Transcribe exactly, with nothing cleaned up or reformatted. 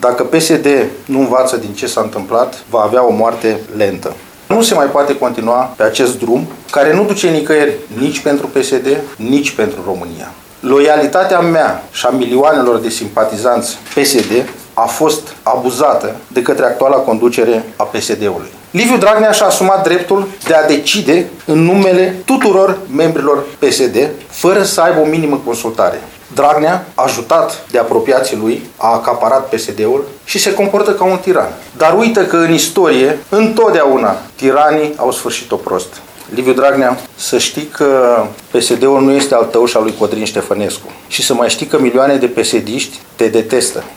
Dacă P S D nu învață din ce s-a întâmplat, va avea o moarte lentă. Nu se mai poate continua pe acest drum, care nu duce nicăieri nici pentru P S D, nici pentru România. Loialitatea mea și a milioanelor de simpatizanți P S D a fost abuzată de către actuala conducere a P S D-ului. Liviu Dragnea și-a asumat dreptul de a decide în numele tuturor membrilor P S D, fără să aibă o minimă consultare. Dragnea, ajutat de apropiații lui, a acaparat P S D-ul și se comportă ca un tiran. Dar uită că în istorie, întotdeauna, tiranii au sfârșit-o prost. Liviu Dragnea, să știi că P S D-ul nu este al tău și al lui Codrin Ștefănescu. Și să mai știi că milioane de P S D-iști te detestă.